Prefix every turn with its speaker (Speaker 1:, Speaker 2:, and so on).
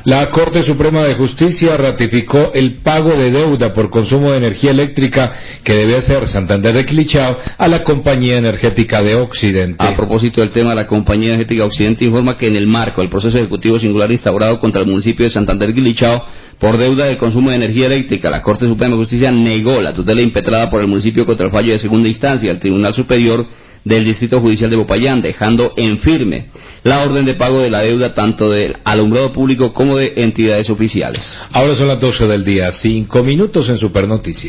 Speaker 1: La Corte Suprema de Justicia ratificó el pago de deuda por consumo de energía eléctrica que debe hacer Santander de Quilichao a la Compañía Energética de Occidente.
Speaker 2: A propósito del tema, la Compañía Energética de Occidente informa que en el marco del proceso ejecutivo singular instaurado contra el municipio de Santander de Quilichao por deuda de consumo de energía eléctrica, la Corte Suprema de Justicia negó la tutela impetrada por el municipio contra el fallo de segunda instancia del Tribunal Superior del Distrito Judicial de Popayán, dejando en firme la orden de pago de la deuda tanto del alumbrado público como de entidades oficiales.
Speaker 1: Ahora son las 12 del día, 5 minutos en Supernoticias.